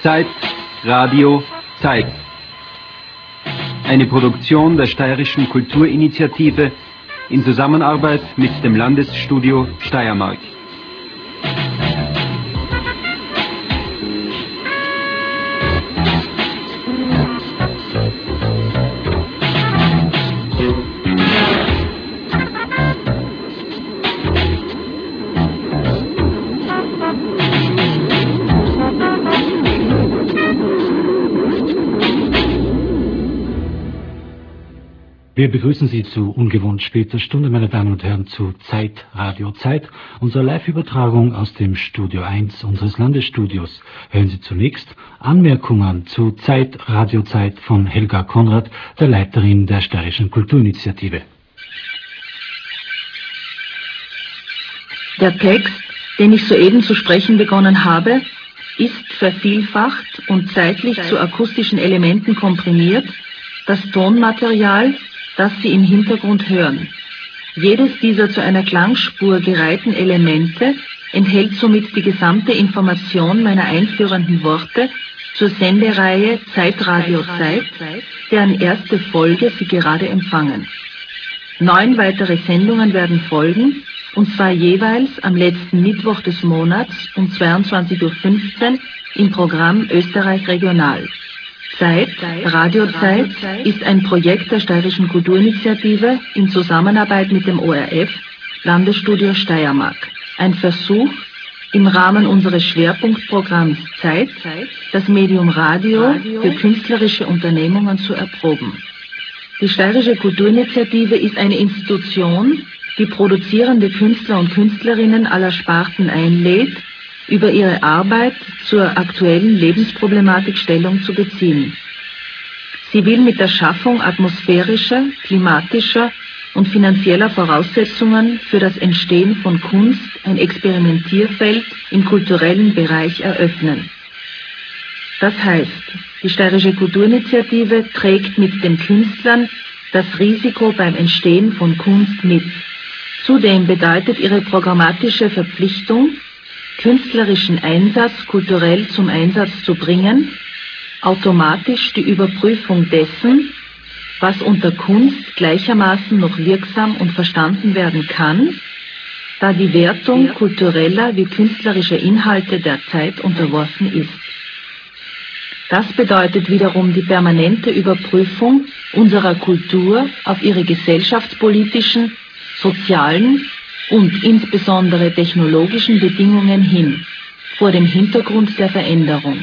Zeit, Radio, Zeit. Eine Produktion der Steirischen Kulturinitiative in Zusammenarbeit mit dem Landesstudio Steiermark. Wir begrüßen Sie zu ungewohnt später Stunde, meine Damen und Herren, zu Zeit, Radio, Zeit, unserer Live-Übertragung aus dem Studio 1 unseres Landesstudios. Hören Sie zunächst Anmerkungen zu Zeit, Radio, Zeit von Helga Konrad, der Leiterin der Steirischen Kulturinitiative. Der Text, den ich soeben zu sprechen begonnen habe, ist vervielfacht und zeitlich zu akustischen Elementen komprimiert, das Tonmaterial, das Sie im Hintergrund hören. Jedes dieser zu einer Klangspur gereihten Elemente enthält somit die gesamte Information meiner einführenden Worte zur Sendereihe Zeitradio Zeit, deren erste Folge Sie gerade empfangen. 9 weitere Sendungen werden folgen, und zwar jeweils am letzten Mittwoch des Monats um 22:15 Uhr im Programm Österreich Regional. Zeit, Radiozeit, ist ein Projekt der Steirischen Kulturinitiative in Zusammenarbeit mit dem ORF, Landesstudio Steiermark. Ein Versuch, im Rahmen unseres Schwerpunktprogramms Zeit, das Medium Radio für künstlerische Unternehmungen zu erproben. Die Steirische Kulturinitiative ist eine Institution, die produzierende Künstler und Künstlerinnen aller Sparten einlädt, über ihre Arbeit zur aktuellen Lebensproblematik Stellung zu beziehen. Sie will mit der Schaffung atmosphärischer, klimatischer und finanzieller Voraussetzungen für das Entstehen von Kunst ein Experimentierfeld im kulturellen Bereich eröffnen. Das heißt, die Steirische Kulturinitiative trägt mit den Künstlern das Risiko beim Entstehen von Kunst mit. Zudem bedeutet ihre programmatische Verpflichtung, künstlerischen Einsatz kulturell zum Einsatz zu bringen, automatisch die Überprüfung dessen, was unter Kunst gleichermaßen noch wirksam und verstanden werden kann, da die Wertung kultureller wie künstlerischer Inhalte der Zeit unterworfen ist. Das bedeutet wiederum die permanente Überprüfung unserer Kultur auf ihre gesellschaftspolitischen, sozialen und insbesondere technologischen Bedingungen hin, vor dem Hintergrund der Veränderung.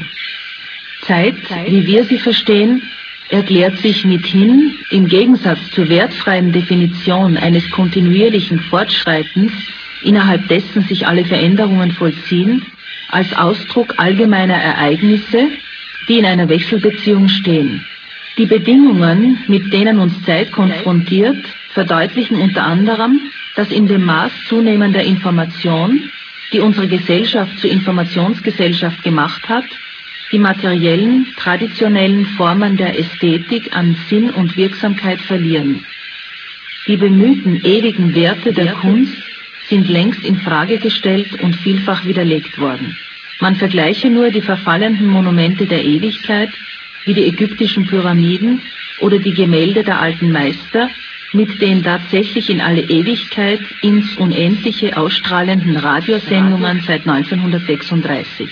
Zeit, wie wir sie verstehen, erklärt sich mithin, im Gegensatz zur wertfreien Definition eines kontinuierlichen Fortschreitens, innerhalb dessen sich alle Veränderungen vollziehen, als Ausdruck allgemeiner Ereignisse, die in einer Wechselbeziehung stehen. Die Bedingungen, mit denen uns Zeit konfrontiert, verdeutlichen unter anderem, dass in dem Maß zunehmender Information, die unsere Gesellschaft zur Informationsgesellschaft gemacht hat, die materiellen, traditionellen Formen der Ästhetik an Sinn und Wirksamkeit verlieren. Die bemühten ewigen Werte der Kunst sind längst in Frage gestellt und vielfach widerlegt worden. Man vergleiche nur die verfallenden Monumente der Ewigkeit, wie die ägyptischen Pyramiden oder die Gemälde der alten Meister, mit den tatsächlich in alle Ewigkeit ins Unendliche ausstrahlenden Radiosendungen seit 1936.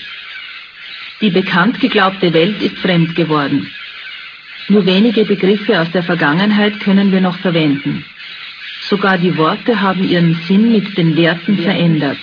Die bekannt geglaubte Welt ist fremd geworden. Nur wenige Begriffe aus der Vergangenheit können wir noch verwenden. Sogar die Worte haben ihren Sinn mit den Werten verändert.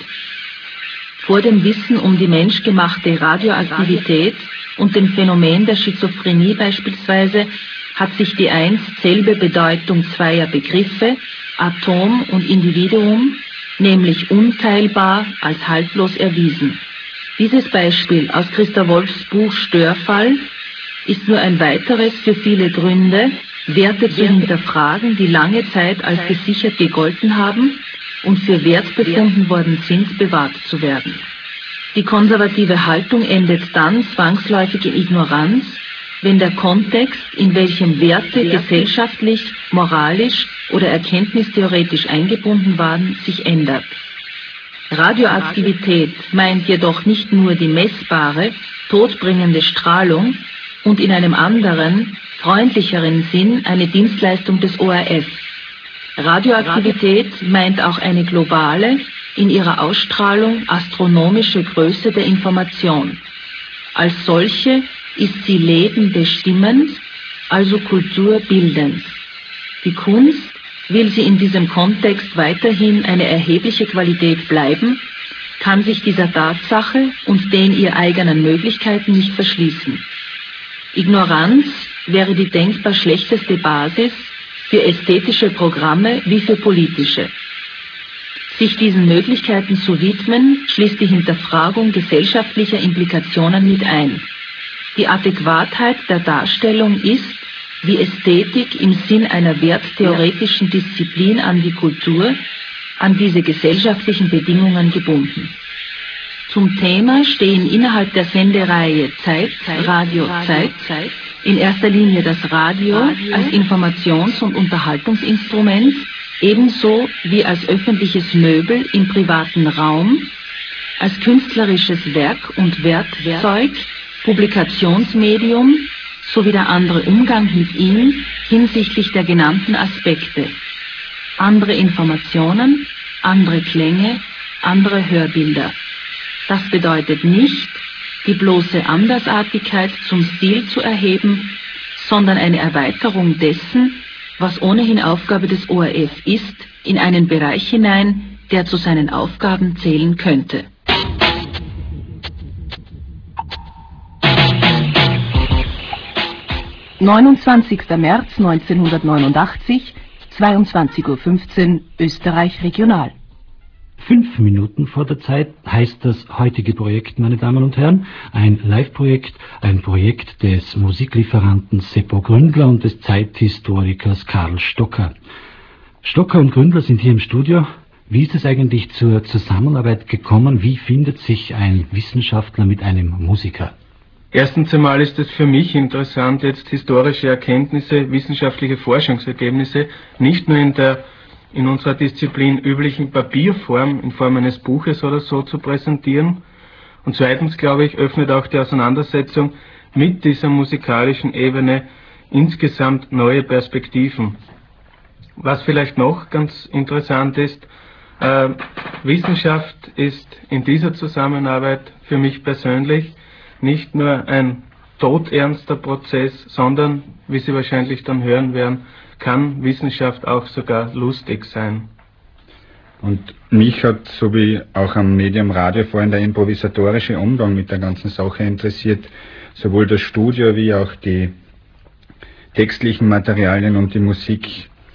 Vor dem Wissen um die menschgemachte Radioaktivität und dem Phänomen der Schizophrenie beispielsweise hat sich die einst selbe Bedeutung zweier Begriffe, Atom und Individuum, nämlich unteilbar als haltlos erwiesen. Dieses Beispiel aus Christa Wolfs Buch Störfall ist nur ein weiteres für viele Gründe, Werte zu hinterfragen, die lange Zeit als gesichert gegolten haben und für wert befunden worden sind, bewahrt zu werden. Die konservative Haltung endet dann zwangsläufig in Ignoranz, wenn der Kontext, in welchem Werte gesellschaftlich, moralisch oder erkenntnistheoretisch eingebunden waren, sich ändert. Radioaktivität meint jedoch nicht nur die messbare, todbringende Strahlung und in einem anderen, freundlicheren Sinn eine Dienstleistung des ORF. Radioaktivität meint auch eine globale, in ihrer Ausstrahlung astronomische Größe der Information. Als solche ist sie Leben bestimmend, also Kultur bildend. Die Kunst, will sie in diesem Kontext weiterhin eine erhebliche Qualität bleiben, kann sich dieser Tatsache und den ihr eigenen Möglichkeiten nicht verschließen. Ignoranz wäre die denkbar schlechteste Basis für ästhetische Programme wie für politische. Sich diesen Möglichkeiten zu widmen, schließt die Hinterfragung gesellschaftlicher Implikationen mit ein. Die Adäquatheit der Darstellung ist, wie Ästhetik im Sinn einer werttheoretischen Disziplin an die Kultur, an diese gesellschaftlichen Bedingungen gebunden. Zum Thema stehen innerhalb der Sendereihe Zeit, Radio, Zeit in erster Linie das Radio als Informations- und Unterhaltungsinstrument, ebenso wie als öffentliches Möbel im privaten Raum, als künstlerisches Werk und Werkzeug, Publikationsmedium sowie der andere Umgang mit ihm hinsichtlich der genannten Aspekte. Andere Informationen, andere Klänge, andere Hörbilder. Das bedeutet nicht, die bloße Andersartigkeit zum Stil zu erheben, sondern eine Erweiterung dessen, was ohnehin Aufgabe des ORF ist, in einen Bereich hinein, der zu seinen Aufgaben zählen könnte. »29. März 1989, 22:15 Uhr, Österreich Regional.« 5 Minuten vor der Zeit heißt das heutige Projekt, meine Damen und Herren, ein Live-Projekt, ein Projekt des Musiklieferanten Seppo Gründler und des Zeithistorikers Karl Stocker. Stocker und Gründler sind hier im Studio. Wie ist es eigentlich zur Zusammenarbeit gekommen? Wie findet sich ein Wissenschaftler mit einem Musiker? Erstens einmal ist es für mich interessant, jetzt historische Erkenntnisse, wissenschaftliche Forschungsergebnisse nicht nur in unserer Disziplin üblichen Papierform, in Form eines Buches oder so zu präsentieren. Und zweitens, glaube ich, öffnet auch die Auseinandersetzung mit dieser musikalischen Ebene insgesamt neue Perspektiven. Was vielleicht noch ganz interessant ist, Wissenschaft ist in dieser Zusammenarbeit für mich persönlich nicht nur ein todernster Prozess, sondern, wie Sie wahrscheinlich dann hören werden, kann Wissenschaft auch sogar lustig sein. Und mich hat, so wie auch am Medium Radio vorhin, der improvisatorische Umgang mit der ganzen Sache interessiert, sowohl das Studio wie auch die textlichen Materialien und die Musik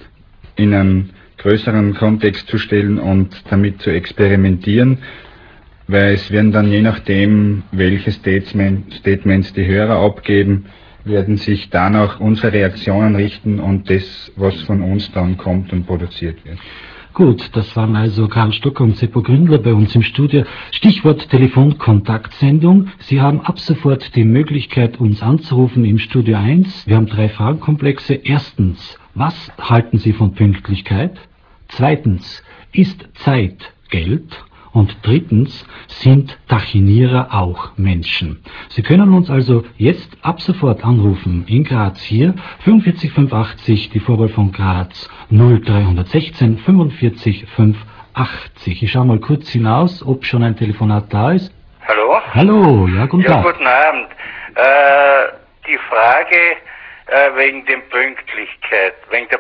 in einen größeren Kontext zu stellen und damit zu experimentieren, weil es werden dann je nachdem, welche Statements die Hörer abgeben, werden sich danach unsere Reaktionen richten und das, was von uns dann kommt und produziert wird. Gut, das waren also Karl Stocker und Seppo Gründler bei uns im Studio. Stichwort Telefonkontaktsendung. Sie haben ab sofort die Möglichkeit, uns anzurufen im Studio 1. Wir haben 3 Fragenkomplexe. Erstens, was halten Sie von Pünktlichkeit? Zweitens, ist Zeit Geld? Und drittens, sind Tachinierer auch Menschen? Sie können uns also jetzt ab sofort anrufen in Graz hier, 45 580, die Vorwahl von Graz 0316 45 580. Ich schaue mal kurz hinaus, ob schon ein Telefonat da ist. Hallo? Hallo, ja, guten Tag. Ja, guten Abend. Die Frage wegen der Pünktlichkeit,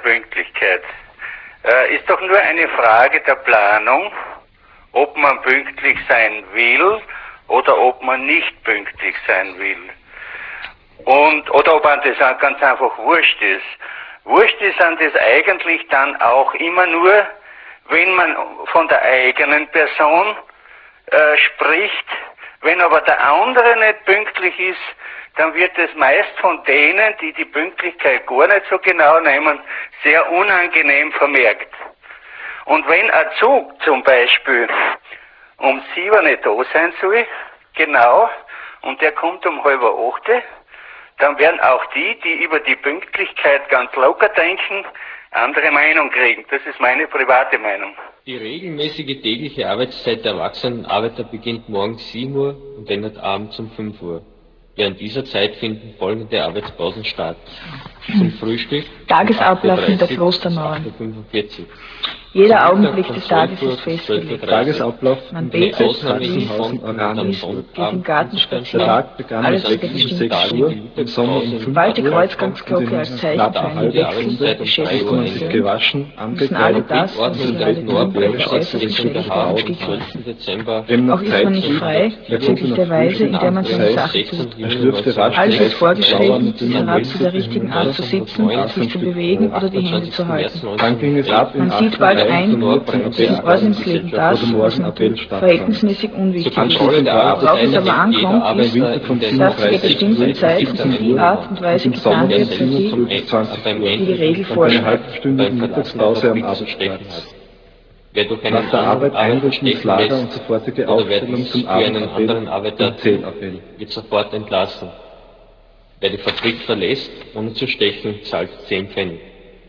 ist doch nur eine Frage der Planung, ob man pünktlich sein will oder ob man nicht pünktlich sein will. Oder ob man das ganz einfach wurscht ist. Wurscht ist an das eigentlich dann auch immer nur, wenn man von der eigenen Person spricht. Wenn aber der andere nicht pünktlich ist, dann wird es meist von denen, die die Pünktlichkeit gar nicht so genau nehmen, sehr unangenehm vermerkt. Und wenn ein Zug zum Beispiel um 7 nicht da sein soll, genau, und der kommt um 7:30, dann werden auch die über die Pünktlichkeit ganz locker denken, andere Meinung kriegen. Das ist meine private Meinung. Die regelmäßige tägliche Arbeitszeit der erwachsenen Arbeiter beginnt morgens 7 Uhr und endet abends um 5 Uhr. Während dieser Zeit finden folgende Arbeitspausen statt. Zum Frühstück Tagesablauf hinter Klostermauern. Jeder Augenblick des Tages ist festgelegt. Tagesablauf Man betet, liest, Oranisch. geht im Garten spazieren. Alles zu der bestimmten Stunde. Im Sommer um 5 Sobald die Uhr. Kreuzgangsglocke als Zeichen für einen Wechsel der Beschäftigung sich ertönt, gewaschen, müssen alle das, was sie gerade tun, bei der äußersten Ordnung Schnelligkeit im Stich lassen. Dezember Auch ist man nicht frei bezüglich der Weise, in der man seine Sache tut. schlürfte Alles ist vorgeschrieben, bis herab zu der richtigen Art zu sitzen, sich zu bewegen oder die Hände zu halten. Dann ging es ab in Man sieht bald ein, dass im Ordensleben das, was man tut, verhältnismäßig unwichtig ist. Worauf es aber ankommt, ist, dass zu der bestimmten Zeit die Art und Weise getan wird, für die die Regel vorschreibt. Mittagspause am Arbeitsplatz. Wer durch einen Nach der Arbeit Einrücken ins Lager und sofortige oder wer Aufstellung dies zum für einen anderen Abendappell Arbeiter um 10 Appell. wird sofort entlassen. Wer die Fabrik verlässt, ohne zu stechen, zahlt 10 Pfennig.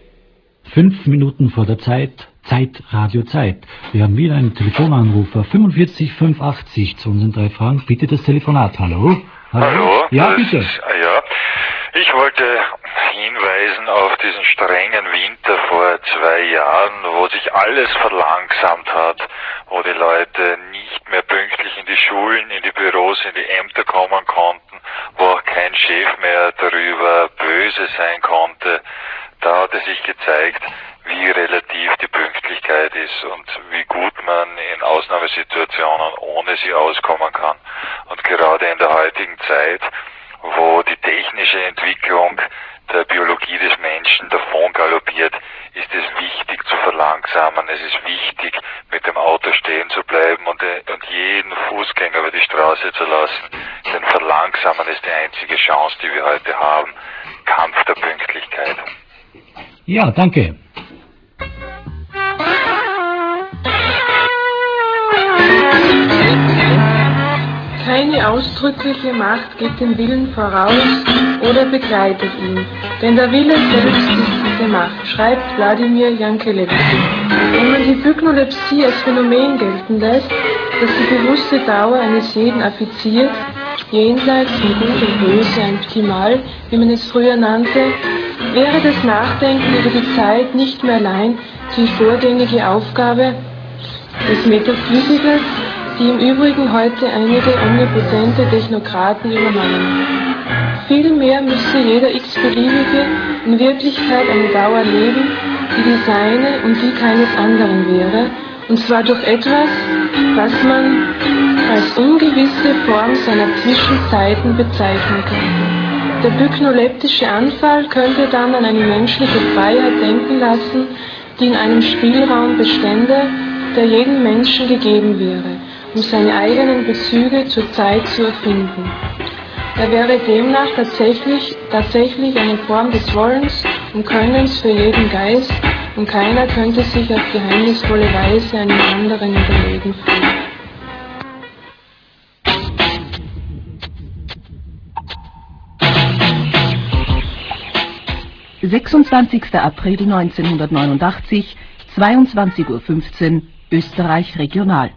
5 Minuten vor der Zeit, Zeit, Radio Zeit. Wir haben wieder einen Telefonanrufer, 45 580 zu unseren 3 Fragen. Bitte das Telefonat, hallo? Hallo? Ja, bitte. Ja, ich wollte hinweisen auf diesen strengen Winter vor 2 Jahren, wo sich alles verlangsamt hat, wo die Leute nicht mehr pünktlich in die Schulen, in die Büros, in die Ämter kommen konnten, wo auch kein Chef mehr darüber böse sein konnte. Da hat es sich gezeigt, wie relativ die Pünktlichkeit ist und wie gut man in Ausnahmesituationen ohne sie auskommen kann. Und gerade in der heutigen Zeit, wo die technische Entwicklung der Biologie des Menschen davon galoppiert, ist es wichtig zu verlangsamen. Es ist wichtig, mit dem Auto stehen zu bleiben und jeden Fußgänger über die Straße zu lassen. Denn Verlangsamen ist die einzige Chance, die wir heute haben. Kampf der Pünktlichkeit. Ja, danke. Keine ausdrückliche Macht geht dem Willen voraus oder begleitet ihn, denn der Wille selbst ist diese Macht, schreibt Wladimir Jankelewitsch. Wenn man die Pyknolepsie als Phänomen gelten lässt, das die bewusste Dauer eines jeden affiziert, jenseits von Gut und Böse ein Ptimal, wie man es früher nannte, wäre das Nachdenken über die Zeit nicht mehr allein die vorgängige Aufgabe des Metaphysikers, die im Übrigen heute einige omnipotente Technokraten übernommen haben. Vielmehr müsste jeder x-beliebige in Wirklichkeit eine Dauer leben, die die seine und die keines anderen wäre, und zwar durch etwas, was man als ungewisse Form seiner Zwischenzeiten bezeichnen könnte. Der pyknoleptische Anfall könnte dann an eine menschliche Freiheit denken lassen, die in einem Spielraum bestände, der jedem Menschen gegeben wäre, um seine eigenen Bezüge zur Zeit zu erfinden. Er wäre demnach tatsächlich eine Form des Wollens und Könnens für jeden Geist, und keiner könnte sich auf geheimnisvolle Weise einem anderen überlegen fühlen. »26. April 1989, 22:15 Uhr, Österreich Regional.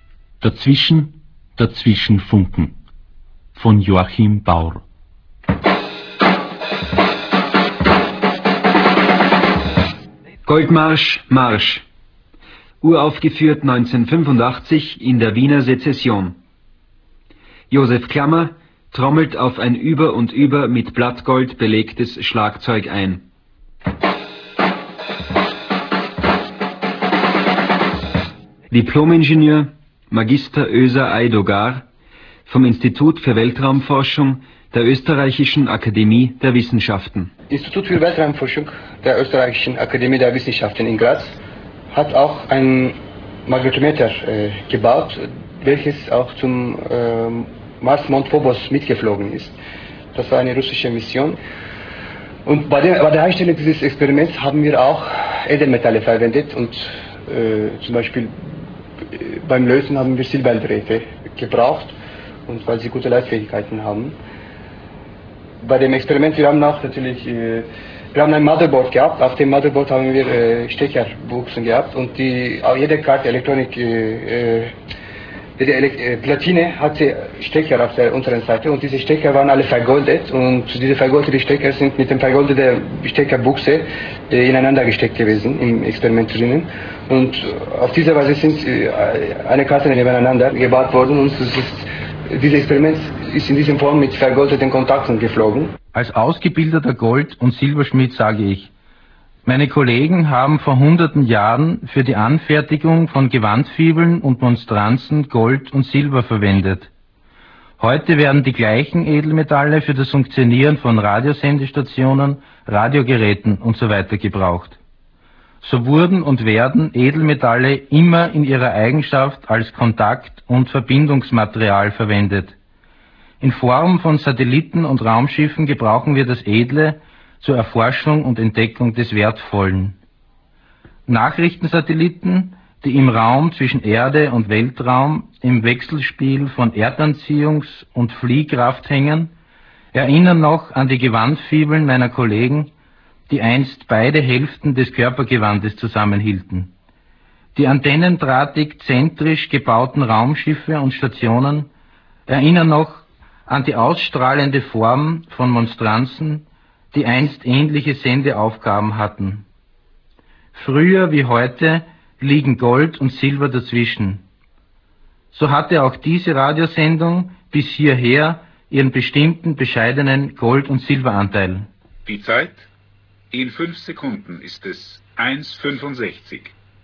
Dazwischen Funken von Joachim Baur. Goldmarsch, Marsch. Uraufgeführt 1985 in der Wiener Sezession. Josef Klammer trommelt auf ein über und über mit Blattgold belegtes Schlagzeug ein. Diplomingenieur Magister Özer Aydogar vom Institut für Weltraumforschung der Österreichischen Akademie der Wissenschaften. Institut für Weltraumforschung der Österreichischen Akademie der Wissenschaften in Graz hat auch ein Magnetometer gebaut, welches auch zum Mars Mond Phobos mitgeflogen ist. Das war eine russische Mission. Und bei der Einstellung dieses Experiments haben wir auch Edelmetalle verwendet und zum Beispiel beim Lösen haben wir Silberdrähte gebraucht, und weil sie gute Leitfähigkeiten haben. Bei dem Experiment, wir haben auch natürlich Wir haben ein Motherboard gehabt, auf dem Motherboard haben wir Steckerbuchsen gehabt und jede Karte Elektronik, jede Platine hatte Stecker auf der unteren Seite und diese Stecker waren alle vergoldet und diese vergoldeten Stecker sind mit dem vergoldeten Steckerbuchse ineinander gesteckt gewesen im Experiment drinnen und auf diese Weise sind eine Karte nebeneinander gebaut worden und dieses Experiment ist in dieser Form mit vergoldeten Kontakten geflogen. Als ausgebildeter Gold- und Silberschmied sage ich, meine Kollegen haben vor hunderten Jahren für die Anfertigung von Gewandfibeln und Monstranzen Gold und Silber verwendet. Heute werden die gleichen Edelmetalle für das Funktionieren von Radiosendestationen, Radiogeräten usw. gebraucht. So wurden und werden Edelmetalle immer in ihrer Eigenschaft als Kontakt- und Verbindungsmaterial verwendet. In Form von Satelliten und Raumschiffen gebrauchen wir das Edle zur Erforschung und Entdeckung des Wertvollen. Nachrichtensatelliten, die im Raum zwischen Erde und Weltraum im Wechselspiel von Erdanziehungs- und Fliehkraft hängen, erinnern noch an die Gewandfibeln meiner Kollegen, die einst beide Hälften des Körpergewandes zusammenhielten. Die antennendrahtig zentrisch gebauten Raumschiffe und Stationen erinnern noch an die ausstrahlende Form von Monstranzen, die einst ähnliche Sendeaufgaben hatten. Früher wie heute liegen Gold und Silber dazwischen. So hatte auch diese Radiosendung bis hierher ihren bestimmten bescheidenen Gold- und Silberanteil. Die Zeit? In 5 Sekunden ist es 1,65.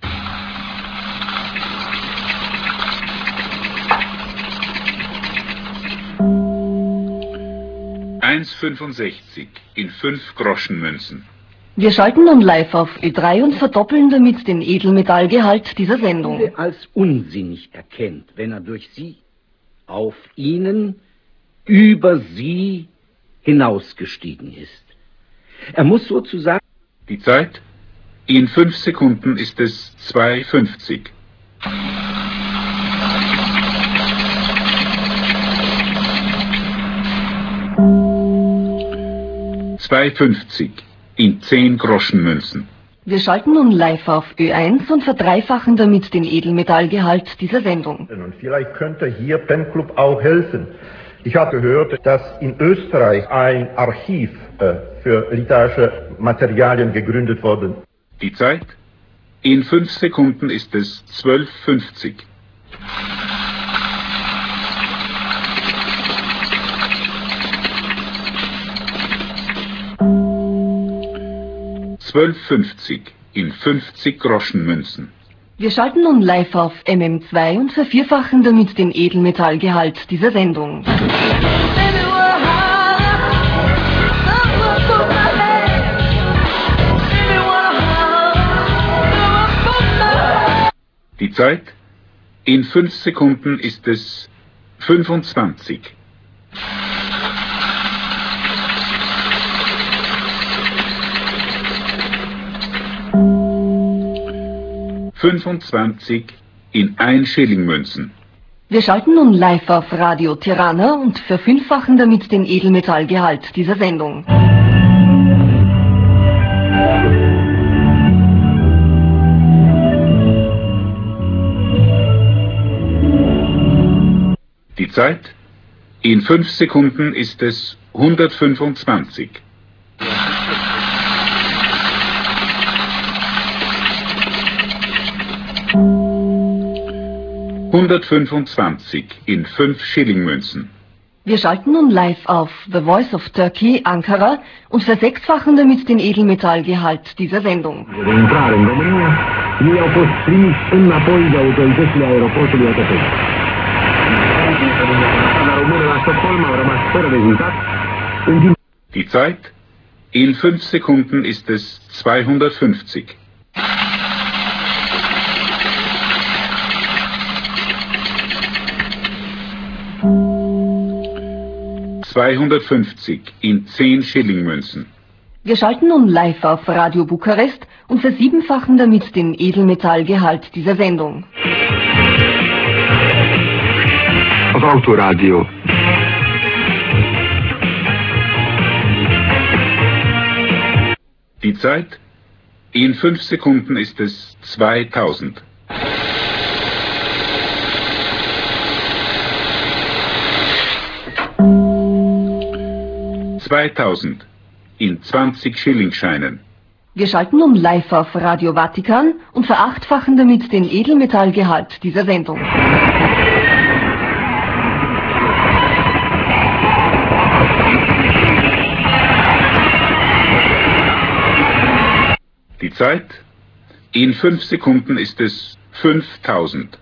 1,65 in 5 Groschenmünzen. Wir schalten nun live auf Ö3 und verdoppeln damit den Edelmetallgehalt dieser Sendung. Als unsinnig erkennt, wenn er durch sie, auf ihnen, über sie hinausgestiegen ist. Er muss sozusagen... Die Zeit? In 5 Sekunden ist es 2,50. 2,50 in 10 Groschenmünzen. Wir schalten nun live auf Ö1 und verdreifachen damit den Edelmetallgehalt dieser Sendung. Und vielleicht könnte hier Penclub auch helfen. Ich habe gehört, dass in Österreich ein Archiv für literarische Materialien gegründet wurde. Die Zeit? In 5 Sekunden ist es 12,50. 12,50 in 50 Groschenmünzen. Wir schalten nun live auf MM2 und vervierfachen damit den Edelmetallgehalt dieser Sendung. Die Zeit? In 5 Sekunden ist es 25. 25 in 1 Schillingmünzen. Wir schalten nun live auf Radio Tirana und verfünffachen damit den Edelmetallgehalt dieser Sendung. Die Zeit? In 5 Sekunden ist es 125. 125 in 5 Schillingmünzen. Wir schalten nun live auf The Voice of Turkey, Ankara und versechsfachen damit den Edelmetallgehalt dieser Sendung. Die Zeit? In 5 Sekunden ist es 250. 250 in 10 Schillingmünzen. Wir schalten nun live auf Radio Bukarest und versiebenfachen damit den Edelmetallgehalt dieser Sendung. Az Autorádió. Die Zeit? In 5 Sekunden ist es 2000. (2000) in 20 Schillingscheinen. Wir schalten nun live auf Radio Vatikan und verachtfachen damit den Edelmetallgehalt dieser Sendung. Die Zeit? In 5 Sekunden ist es 5000.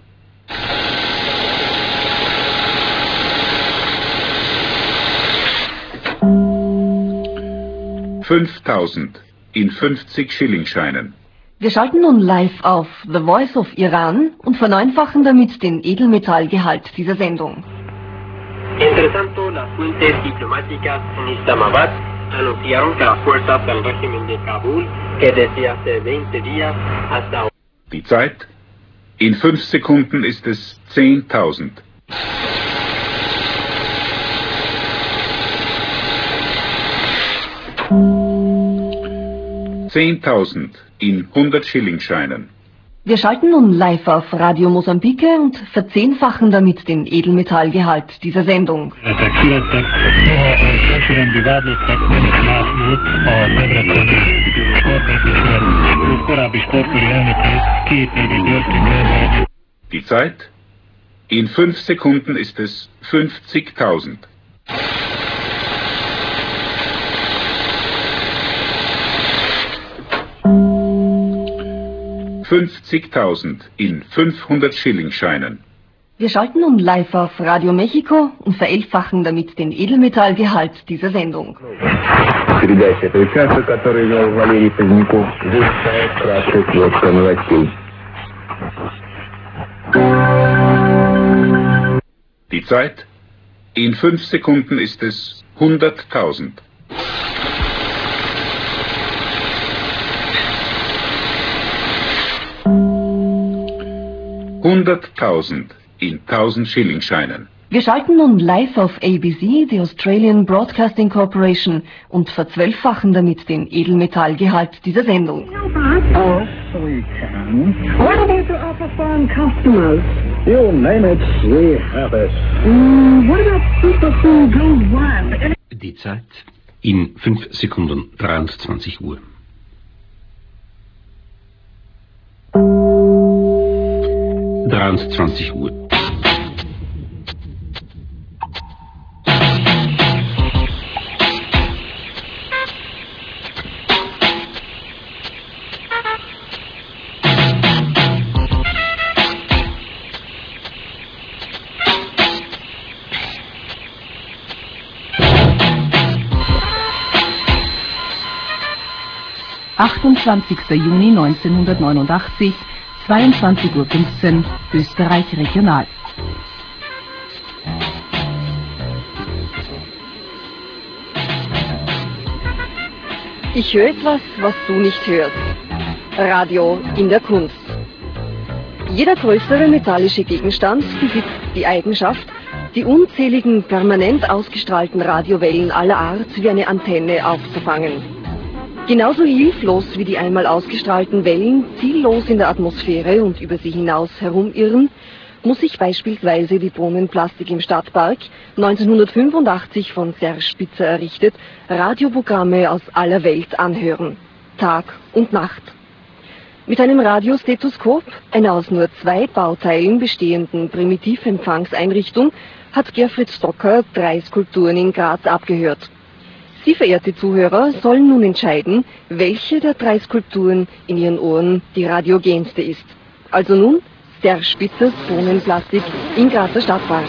(5000) in 50 Schillingscheinen. Wir schalten nun live auf The Voice of Iran und verneunfachen damit den Edelmetallgehalt dieser Sendung. Entretanto, las fuentes diplomáticas en Islamabad anunciaron que las fuerzas del régimen de Kabul, que desde hace 20 días hasta... Die Zeit? In 5 Sekunden ist es 10.000. (10.000) in 100 Schillingscheinen. Wir schalten nun live auf Radio Mosambike und verzehnfachen damit den Edelmetallgehalt dieser Sendung. Die Zeit? In 5 Sekunden ist es 50.000. (50.000) in 500 Schillingscheinen. Wir schalten nun live auf Radio Mexiko und verelfachen damit den Edelmetallgehalt dieser Sendung. Die Zeit? In 5 Sekunden ist es 100.000. (100.000) in 1000 Schillingscheinen. Wir schalten nun live auf ABC, die Australian Broadcasting Corporation, und verzwölffachen damit den Edelmetallgehalt dieser Sendung. Oh, we can. What about the upper farm customers? You name it, we have it. What about Superfood Gold One? Die Zeit in 5 Sekunden, 23 Uhr. Uhr. Juni 1989, 22:15 Uhr, Österreich Regional. Ich höre etwas, was du nicht hörst. Radio in der Kunst. Jeder größere metallische Gegenstand besitzt die Eigenschaft, die unzähligen permanent ausgestrahlten Radiowellen aller Art wie eine Antenne aufzufangen. Genauso hilflos wie die einmal ausgestrahlten Wellen ziellos in der Atmosphäre und über sie hinaus herumirren, muss sich beispielsweise die Brunnenplastik im Stadtpark, 1985 von Serge Spitzer errichtet, Radioprogramme aus aller Welt anhören, Tag und Nacht. Mit einem Radiostetoskop, einer aus nur 2 Bauteilen bestehenden Primitivempfangseinrichtung, hat Gerfried Stocker 3 Skulpturen in Graz abgehört. Sie, verehrte Zuhörer, sollen nun entscheiden, welche der 3 Skulpturen in Ihren Ohren die radiogenste ist. Also nun Serge Spitzers Brunnenplastik im Grazer Stadtpark.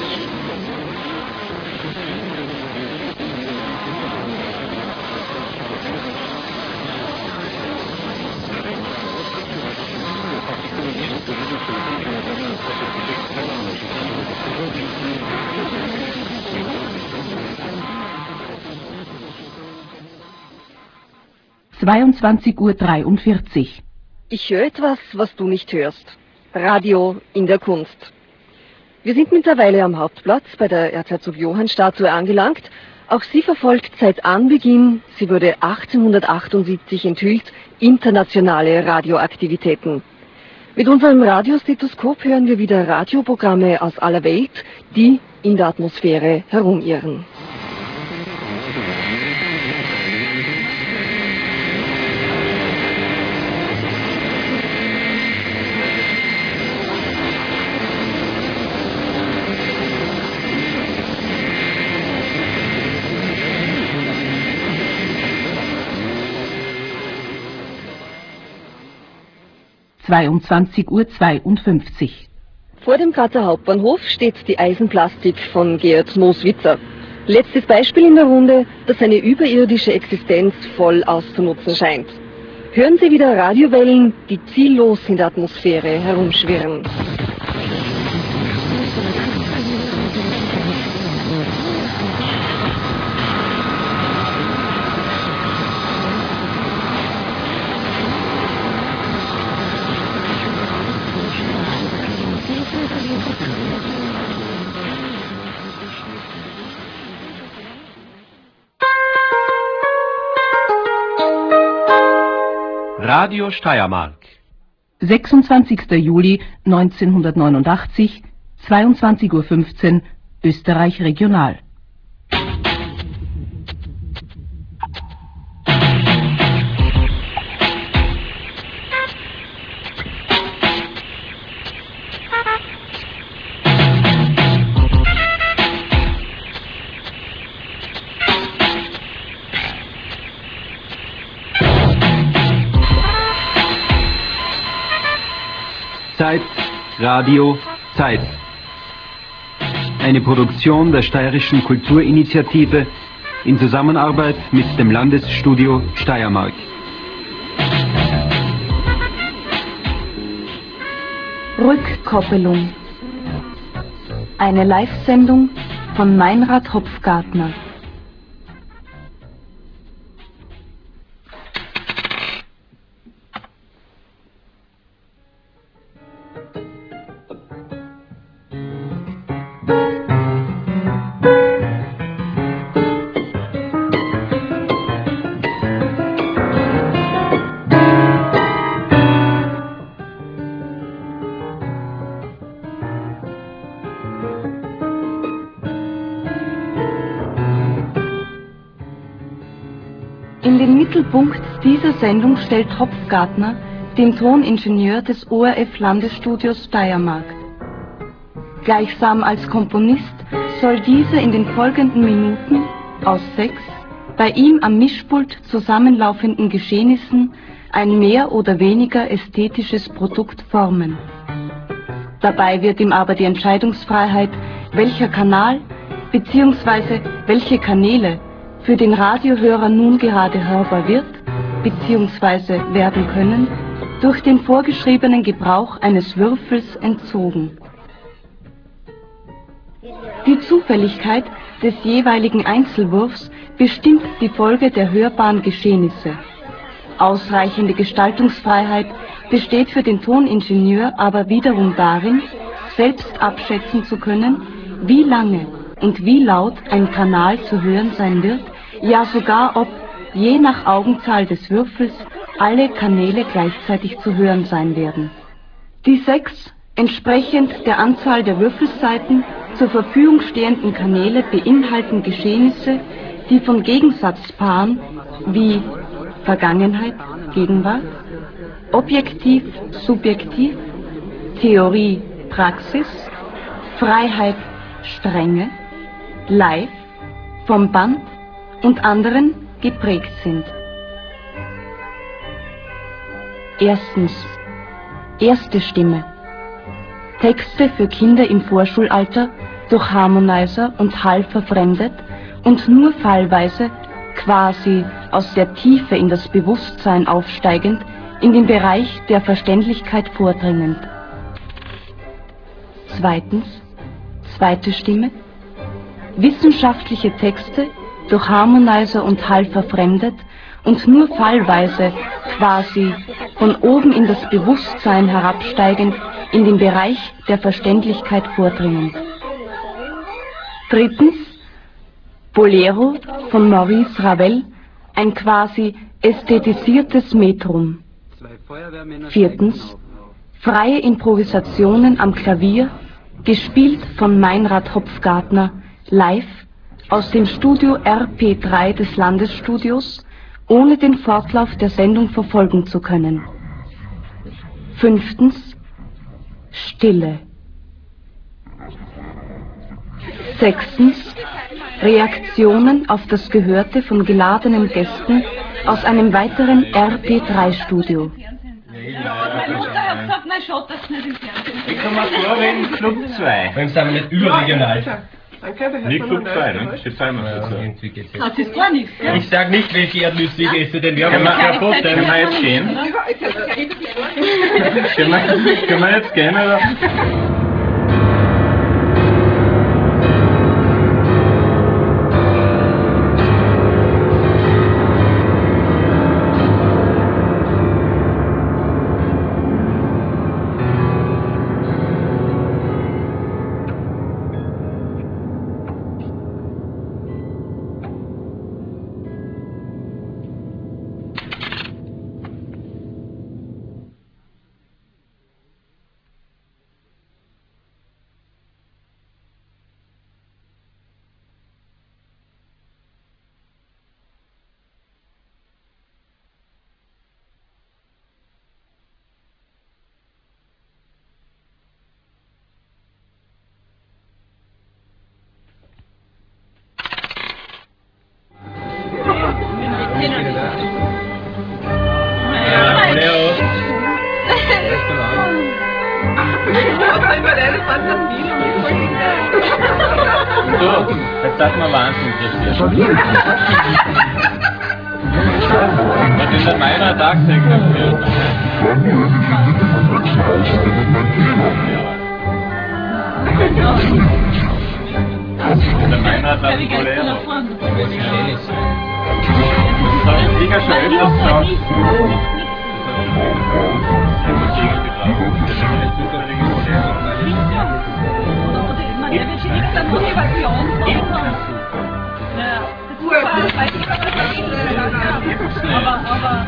Uhr. Ich höre etwas, was du nicht hörst. Radio in der Kunst. Wir sind mittlerweile am Hauptplatz bei der Erzherzog-Johann-Statue angelangt, Auch sie verfolgt seit Anbeginn, sie wurde 1878 enthüllt, internationale Radioaktivitäten. Mit unserem Radiostethoskop hören wir wieder Radioprogramme aus aller Welt, die in der Atmosphäre herumirren. Uhr. Vor dem Grazer Hauptbahnhof steht die Eisenplastik von Geert Mooswitzer. Letztes Beispiel in der Runde, das seine überirdische Existenz voll auszunutzen scheint. Hören Sie wieder Radiowellen, die ziellos in der Atmosphäre herumschwirren. Radio Steiermark. 26. Juli 1989, 22:15 Uhr, Österreich Regional. Zeit, Radio, Zeit. Eine Produktion der Steirischen Kulturinitiative in Zusammenarbeit mit dem Landesstudio Steiermark. Rückkoppelung. Eine Live-Sendung von Meinrad Hopfgartner. In den Mittelpunkt dieser Sendung stellt Hopfgartner den Toningenieur des ORF-Landesstudios Steiermark. Gleichsam als Komponist soll dieser in den folgenden Minuten aus 6 bei ihm am Mischpult zusammenlaufenden Geschehnissen ein mehr oder weniger ästhetisches Produkt formen. Dabei wird ihm aber die Entscheidungsfreiheit, welcher Kanal bzw. welche Kanäle für den Radiohörer nun gerade hörbar wird bzw. werden können, durch den vorgeschriebenen Gebrauch eines Würfels entzogen. Die Zufälligkeit des jeweiligen Einzelwurfs bestimmt die Folge der hörbaren Geschehnisse. Ausreichende Gestaltungsfreiheit besteht für den Toningenieur aber wiederum darin, selbst abschätzen zu können, wie lange und wie laut ein Kanal zu hören sein wird, ja sogar ob, je nach Augenzahl des Würfels, alle Kanäle gleichzeitig zu hören sein werden. Die 6, entsprechend der Anzahl der Würfelseiten zur Verfügung stehenden Kanäle beinhalten Geschehnisse, die von Gegensatzpaaren wie Vergangenheit, Gegenwart, Objektiv, Subjektiv, Theorie, Praxis, Freiheit, Strenge, Live, vom Band und anderen geprägt sind. Erstens. Erste Stimme. Texte für Kinder im Vorschulalter durch Harmonizer und Hall verfremdet und nur fallweise, quasi aus der Tiefe in das Bewusstsein aufsteigend, in den Bereich der Verständlichkeit vordringend. Zweitens. Zweite Stimme. Wissenschaftliche Texte durch Harmonizer und Hall verfremdet und nur fallweise, quasi von oben in das Bewusstsein herabsteigend, in den Bereich der Verständlichkeit vordringend. Drittens. Bolero von Maurice Ravel, ein quasi ästhetisiertes Metrum. 4. Freie Improvisationen am Klavier, gespielt von Meinrad Hopfgartner, live aus dem Studio RP3 des Landesstudios, ohne den Fortlauf der Sendung verfolgen zu können. 5. Stille. 6. Reaktionen auf das Gehörte von geladenen Gästen aus einem weiteren RP3-Studio. Ich komme mal vor, wenn Club 2. Dann sind wir nicht überregional. Nicht Club 2, ne? Jetzt sind wir schon. Das ist gar nichts, ja? Ich sag nicht, welche Erdnüsse ich esse, denn wir haben ja Foto. Können wir jetzt gehen? Können wir jetzt gehen, oder? Jetzt sagt man Wahnsinn interessiert. Was in der meiner Tagsäge wird. Der meiner hat das Bolero. Das habe ich sicher schon öfters gesagt. Aber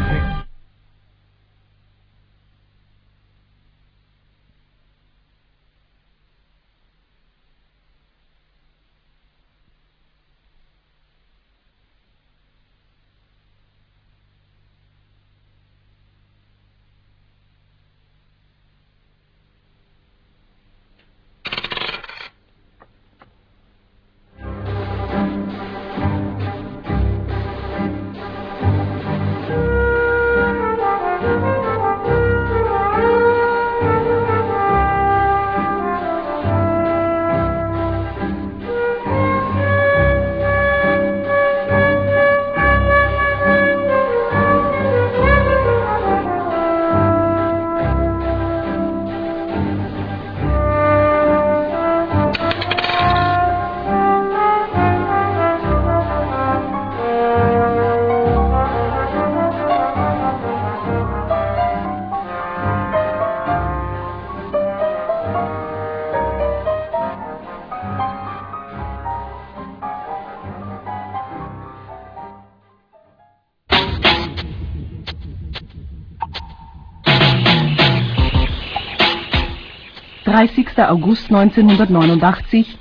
August 1989,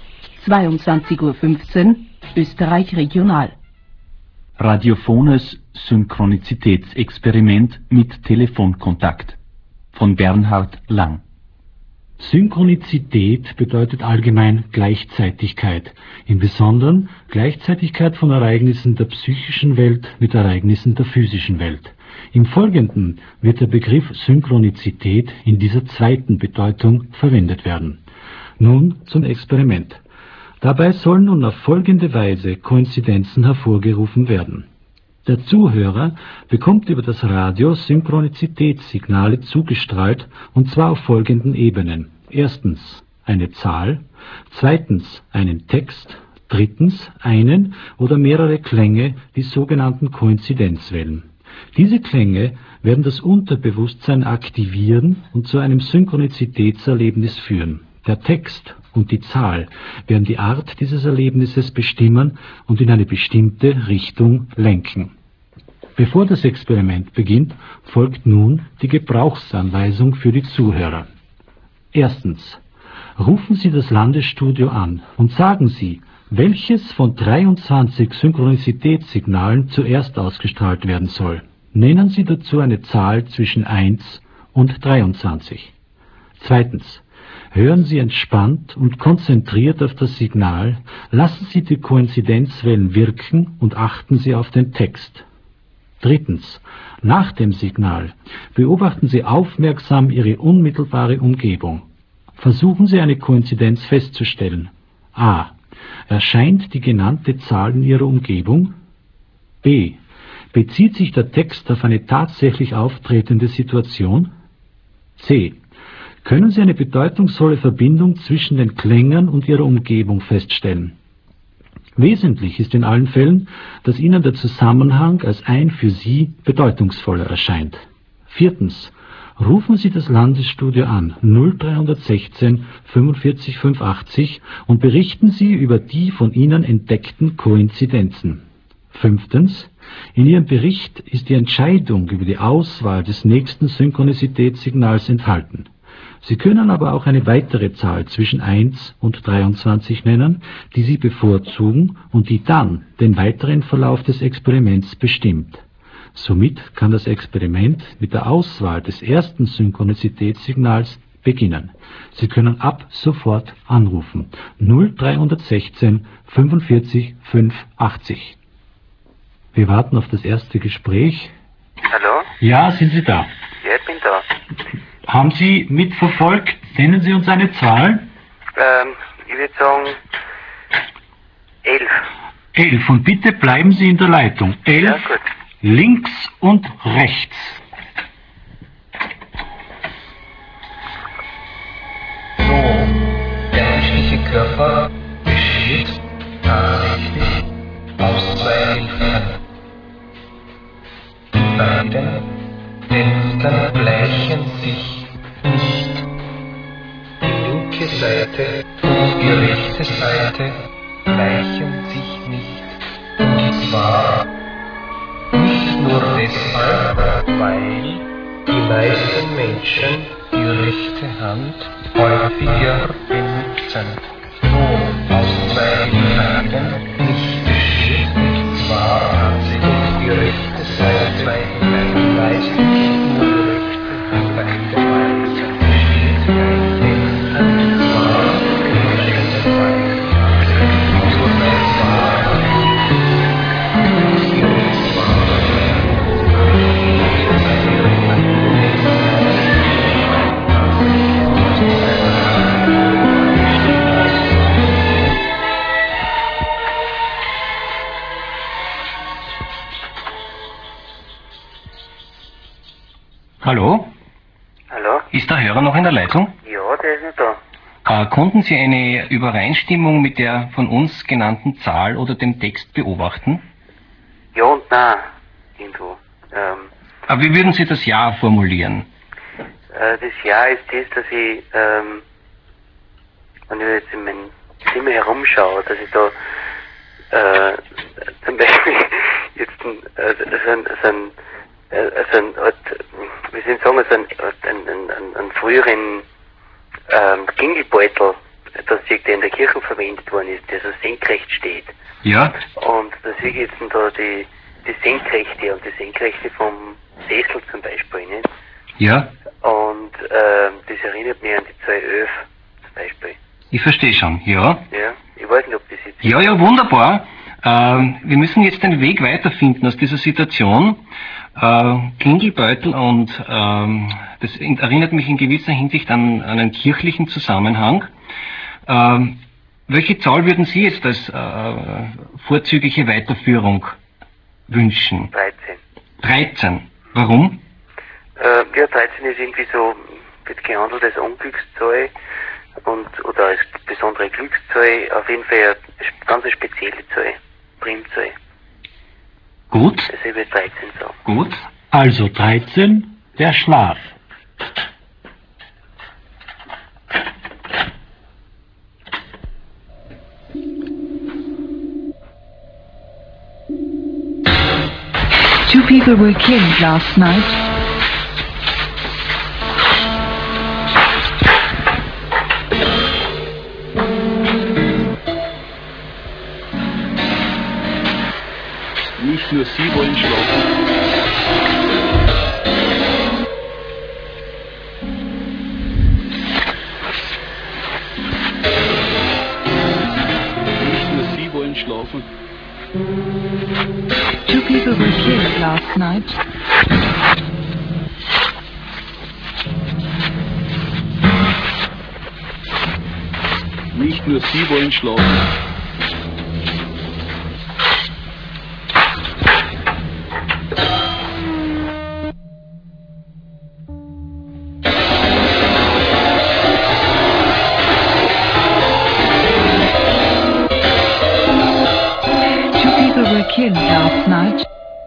22:15 Uhr, Österreich Regional. Radiophones Synchronizitätsexperiment mit Telefonkontakt von Bernhard Lang. Synchronizität bedeutet allgemein Gleichzeitigkeit, im Besonderen Gleichzeitigkeit von Ereignissen der psychischen Welt mit Ereignissen der physischen Welt. Im Folgenden wird der Begriff Synchronizität in dieser zweiten Bedeutung verwendet werden. Nun zum Experiment. Dabei sollen nun auf folgende Weise Koinzidenzen hervorgerufen werden. Der Zuhörer bekommt über das Radio Synchronizitätssignale zugestrahlt, und zwar auf folgenden Ebenen. Erstens eine Zahl, zweitens einen Text, drittens einen oder mehrere Klänge, die sogenannten Koinzidenzwellen. Diese Klänge werden das Unterbewusstsein aktivieren und zu einem Synchronizitätserlebnis führen. Der Text und die Zahl werden die Art dieses Erlebnisses bestimmen und in eine bestimmte Richtung lenken. Bevor das Experiment beginnt, folgt nun die Gebrauchsanweisung für die Zuhörer. Erstens. Rufen Sie das Landesstudio an und sagen Sie, welches von 23 Synchronicitätssignalen zuerst ausgestrahlt werden soll. Nennen Sie dazu eine Zahl zwischen 1 und 23. Zweitens. Hören Sie entspannt und konzentriert auf das Signal, lassen Sie die Koinzidenzwellen wirken und achten Sie auf den Text. Drittens. Nach dem Signal beobachten Sie aufmerksam Ihre unmittelbare Umgebung. Versuchen Sie eine Koinzidenz festzustellen. A. Erscheint die genannte Zahl in Ihrer Umgebung? B. Bezieht sich der Text auf eine tatsächlich auftretende Situation? C. Können Sie eine bedeutungsvolle Verbindung zwischen den Klängen und Ihrer Umgebung feststellen? Wesentlich ist in allen Fällen, dass Ihnen der Zusammenhang als ein für Sie bedeutungsvoller erscheint. Viertens. Rufen Sie das Landesstudio an 0316 45 580 und berichten Sie über die von Ihnen entdeckten Koinzidenzen. Fünftens. In Ihrem Bericht ist die Entscheidung über die Auswahl des nächsten Synchronicitätssignals enthalten. Sie können aber auch eine weitere Zahl zwischen 1 und 23 nennen, die Sie bevorzugen und die dann den weiteren Verlauf des Experiments bestimmt. Somit kann das Experiment mit der Auswahl des ersten Synchronizitätssignals beginnen. Sie können ab sofort anrufen. 0316 45 580. Wir warten auf das erste Gespräch. Hallo? Ja, sind Sie da? Ja, ich bin da. Haben Sie mitverfolgt? Nennen Sie uns eine Zahl? Ich würde sagen 11. 11. Und bitte bleiben Sie in der Leitung. 11. Ja, gut. Links und rechts. So, der menschliche Körper besteht tatsächlich aus zwei Hälften. Die beiden Hälften gleichen sich nicht. Die linke Seite und die rechte Seite gleichen sich nicht. Und zwar nicht nur deshalb, weil die meisten Menschen die rechte Hand häufiger benutzen. So aus zwei Teilen nicht besteht, und zwar tatsächlich die rechte Seite, weil meistens nur die rechte Hand beide Weisen besteht, und zwar die rechte Seite. Hallo? Hallo? Ist der Hörer noch in der Leitung? Ja, der ist noch da. Konnten Sie eine Übereinstimmung mit der von uns genannten Zahl oder dem Text beobachten? Ja und nein, irgendwo. Aber wie würden Sie das Ja formulieren? Das Ja ist das, dass ich, wenn ich jetzt in meinem Zimmer herumschaue, dass ich da zum Beispiel jetzt wie soll ich sagen, einen früheren Klingelbeutel, das der in der Kirche verwendet worden ist, der so senkrecht steht. Ja. Und da sehe ich jetzt da die Senkrechte und die Senkrechte vom Sessel zum Beispiel, nicht? Ja. Und das erinnert mich an die 211 zum Beispiel. Ich verstehe schon, ja. Ja, ich weiß nicht, ob das jetzt... Ja, ja, wunderbar. Wir müssen jetzt den Weg weiterfinden aus dieser Situation. Klingelbeutel und das erinnert mich in gewisser Hinsicht an einen kirchlichen Zusammenhang. Welche Zahl würden Sie jetzt als vorzügliche Weiterführung wünschen? 13. 13. Warum? Ja, 13 ist irgendwie so, wird gehandelt als Unglückszahl oder als besondere Glückszahl, auf jeden Fall eine ganz spezielle Zahl, Primzahl. Gut. Also ich würde 13 sagen. Gut. Also 13, der Schlaf. people were killed last night. Nicht nur Sie wollen schlafen. Nicht nur Sie wollen schlafen. Two people were killed last night. Nicht nur Sie wollen schlafen. Killed last night.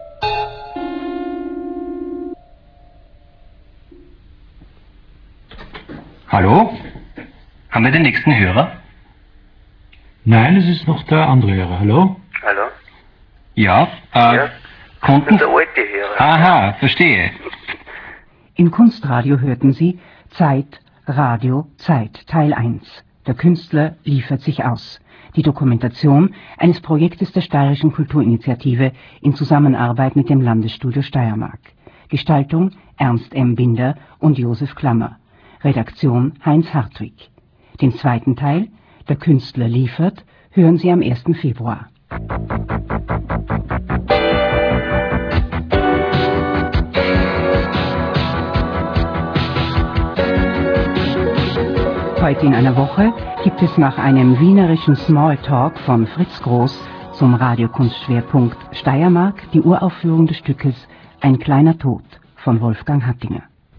Hallo? Haben wir den nächsten Hörer? Nein, es ist noch der andere Hörer. Hallo? Hallo? Ja, Ja, konnten... der alte Hörer. Aha, verstehe. Im Kunstradio hörten Sie Zeit, Radio, Zeit, Teil 1. Der Künstler liefert sich aus. Die Dokumentation eines Projektes der Steirischen Kulturinitiative in Zusammenarbeit mit dem Landesstudio Steiermark. Gestaltung Ernst M. Binder und Josef Klammer. Redaktion Heinz Hartwig. Den zweiten Teil, Der Künstler liefert, hören Sie am 1. Februar. Heute in einer Woche gibt es nach einem wienerischen Smalltalk von Fritz Groß zum Radiokunstschwerpunkt Steiermark die Uraufführung des Stückes Ein kleiner Tod von Wolfgang Hattinger.